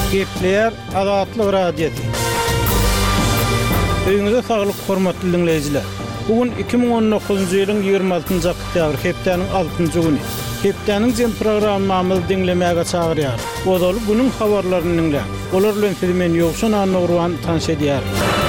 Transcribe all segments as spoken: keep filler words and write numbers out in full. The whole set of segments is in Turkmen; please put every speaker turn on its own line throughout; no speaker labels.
Gepler Azatlyk Radiosu. Öňüňizde saglyk hormatly dinleýijiler. Bugün iki bin on dokuzuncu ýylyň ýygrimi altynjy oktyabr hepdeniň altynjy güni. Hepdeniň jem programmamyzy dinlemäge çagyrýar. Odaly günüň habarlaryny dinle. Olar bilen filmen ýoksun anlagyrwan tanış edýär.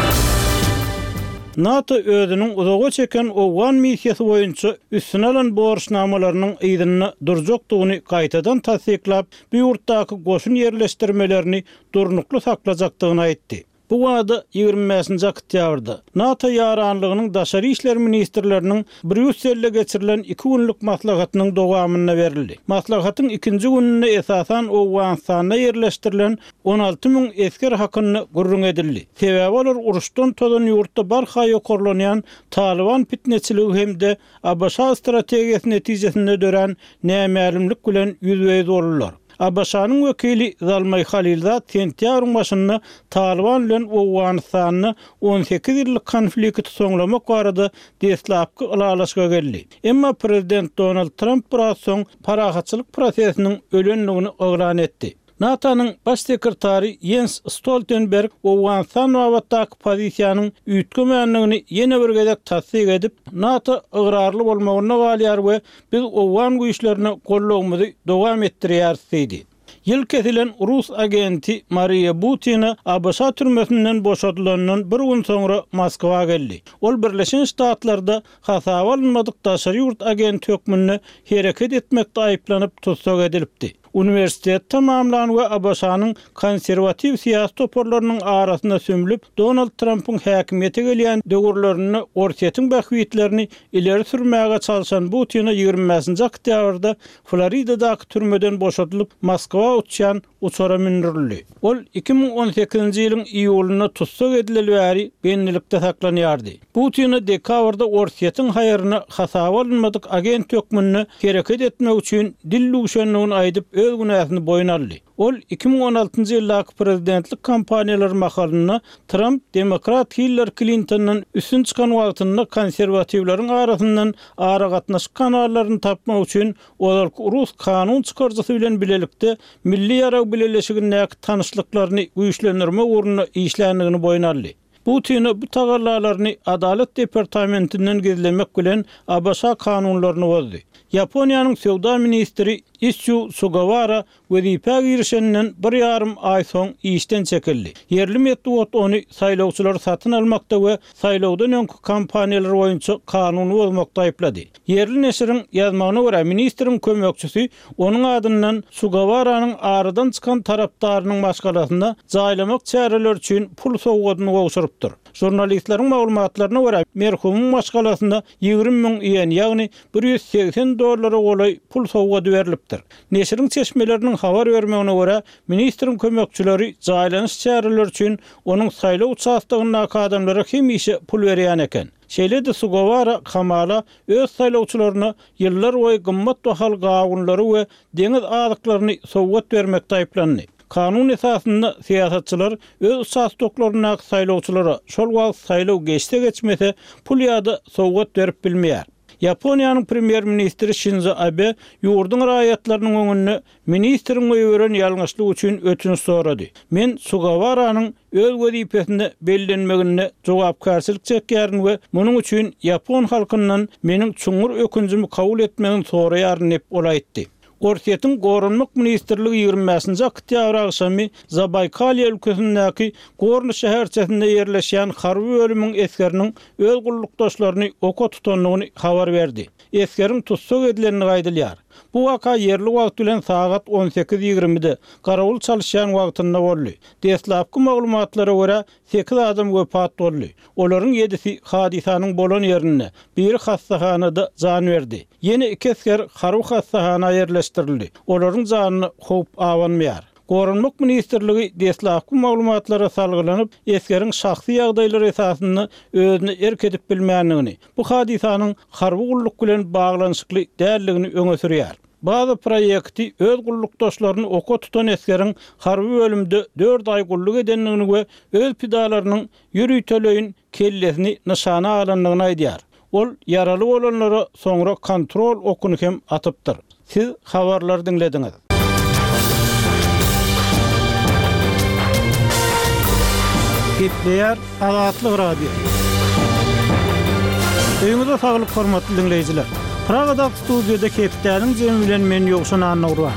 NATO özünün uzağa çeken Owgan missiýasy boýunça üstüne alan borçnamalarynyň ýygyny durjakdygyny gaýtadan tasdiklap, bu ýurtdaky goşun ýerleşdirmelerini durnukly saklajakdygyny aýtdy. Bu wada ýygrimi beşinji oktýabrda NATO ýaranlygynyň daşary işler ministrleriniň Brüsselde geçirilen iki günlük maslahatynyň dowamyna berildi. Maslahatyň ikinji gününe esasan Owganstanda ýerleşdirilen on alty ming esker hakyny gurrun edildi. Sebäbi olar uruşdan todan ýurtda barha ýokurlanýan Taliban fitneçiligi hemde A B S strategiýasy netijesinde dören nämälimlik bilen ýüzbeýiz bolurlar. A B S-nyň wekili Zalmay Khalilzad sentýabryň başynda Taliban bilen Owganstanyny on sekiz ýyllyk konflikt soňlamak barada deslapky alalaşga geldi. Emma prezident Donald Trump biraz soň parahatçylyk prosesiniň ölenligini oglan etdi. NATO'nun baş sekretary Jens Stoltenberg Owganstan wagtdaky pozisiýanyň üýtgemenligini ýene bir gezek tasdik edip, NATO ıgrarly bolmagyna galýar we biz Owgan güýçlerini gollagymyzy dowam etdirýär diýdi. Ýyl kesilen Rus agenti Maria Butina A B S türmesinden boşadylanyň bir gün soňra Moskwa geldi. Ol Birleşen Ştatlarda hasaba alınmadyk daşary ýurt agenti hökmüne hereket etmekde aýyplanyp tutsak edilipdi. Universitet tamamlan we A B S-nyň konserwativ siýasat toparlarynyň arasynda sömülip, Donald Trump'yň häkimiýete gelýän döwürlerini ortaýytyň bahwitlerini ileri sürmäge çalşan Butina ýygrimi beşinji oktýabrda Floridadaky türmeden boşadylyp Moskwa uçýan uçara mindirildi. Ol iki bin on sekizinji ýylyň iýulyna tutsak edilýär, benlikde saklanýardy. Putina dekabrda ortaýytyň haýaryna hasaba alynmadyk agent hökmüne hereket etmek üçin dillugşanlygyny aýdyp öz günäsini boyun aldy. Ol iki bin on altynjy ýyldaky prezidentlik kampaniýalary makalyna Trump demokrat Hillary Clinton'dan üstün çykan wagtynda konserwatiwlaryň arasyndan ara gatnaşyk kanallaryny tapmak üçin olar Rus kanun çykarjysy bilen bilelikde milli ýara bileleşigine tanışlyklaryny güýçlendirme uğruna işländigini boyun aldy. Putin bu tagallarlaryny Adalet departamentinden gizlemek bilen A B S kanunlaryny bozdy. Yaponiýanyň sowda ministri Ischu Sugawara wezipe girişenden bir ýarym aý soň işden çekildi. Yerli medeniýet ony saýlawçylar satyn almakda we saýlawdan öňki kampaniýalar boýunça kanuny bozmakda aýplady. Yerli neşriň ýazmagyna görä ministriň kömekçisi onuň adyndan Sugawaranyň aradan çykan tarapdarynyň başgalasynda jaýlamak çäreler üçin pul sowgadyny gowşurypdyr. Jurnalistleriň maglumatlaryna görä merhumyň başgalasynda ýygrimi ming ýen, ýagny bir ýüz seksen dollara golay pul sowgady berilipdir. Neşriň çeşmeleriniň habar bermegine görä ministriň kömekçileri jaýlanyş çäreler üçin onuň saýlaw çastygyna adamlara hemişe pul berýän eken. Şeýle-de Sugawara Kamala öz saýlawçylaryna ýyllar boýy gymmat bahal gawunlary we deňiz azyklaryny sowgat bermekde aýplandy. Kanun esasında siýasatçylar öz çastyklaryna saýlawçylara şol wagt saýlaw geçse geçmese pul ýa-da sowgat berip bilmeýär. Yaponiýanyň premier ministri Shinzo Abe ýurdun raýatlarynyň öňünde ministriň öýüren ýalňyşlyk üçin ötünç sorady. Men Sugawaranyň öz wezipesinde bellenmegine jogapkarçylyk çekýärin we munyň üçin Yapon halkyndan meniň çuňur ökünjimi kabul etmegini soraýaryn diýip olaýtdy. Ortaýytyň Gorunluk ministrligi ýygrimi beşinji oktýabr agşamy Zabaykal ýölkesindäki Gorny şäherçesinde ýerleşýän harby bölümiň eskeriniň öz gullukdaşlaryny oka tutanlygyny habar berdi. Eskerin tutsak edilenini gaýdylýar. Bu waka yerli wagt bilen sagat on sekiz ýygrimi-de garawul çalyşýan wagtynda boldy. Deslapky maglumatlara görä sekiz adam wepat boldy. Olaryň ýedisi hadisanyň bolan ýerine, biri hastahanada jan berdi. Ýene iki esker harby hastahana ýerleşdirildi. Olaryň janyny howp awanmaýar. Gorunluk ministrligi deslapky maglumatlara salgylanyp, eskeriň şahsy ýagdaýlary esasynda özüni erk edip bilmänligini, bu hadisanyň harby gulluk bilen baglanyşykly dälligini öňe sürýär. Bazı proýekti öz gullukdaşlaryny oka tutan eskeriň harby bölümde dört ay gulluk edenligini we öz pidalarynyň ýürüýteleýin kellesini nyşana alanlygyny aýdýar. Ol yaraly bolanlara soňra kontrol okuny hem atypdyr. Siz habarlar dinlediňiz. Gepleýär Azatlyk radio. Öýüňizde saglyk hormatly dinleýijiler. Pragada studiýada Kepdäniň jemi bilen men ýokşan anawra.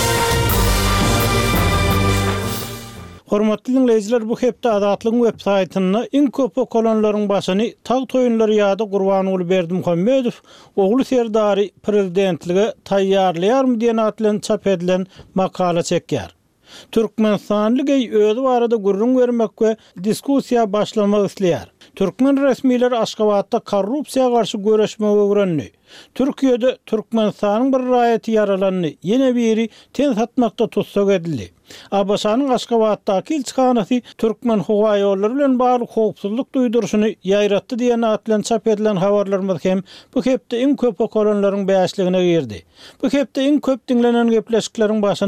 Hormatly dinleýijiler, bu hepde Azatlygyň web saýtyny iň köp okolanlaryň başyny tag toýunlary ýady Gurban Ulyberdi Muhammedow ogly serdary prezidentlige taýýarlaýarmy diýen atlan çap edilen makala çekýär. Türkmenistanlyk öýdi barada gurrun bermek we diskussiýa başlamak isleýär. Türkmen resmiler Aşgabatda korrupsiýa garşy göreşmege öwrenli. Türkiýede Türkmenistanyň bir raýaty yaralandy. Ýene biri ten satmakda tutsak edildi. Abaşanyň Aşgabatdaky ilçihanasy Türkmen howa ýollary bilen bagly howpsuzlyk duýdurusyny ýaýratdy diýen atlan çap edilen habarlarymyz hem bu hepde iň köp okolanlaryň bäşligine girdi. Bu hepde iň köp dinlenen gepleşikleriň başy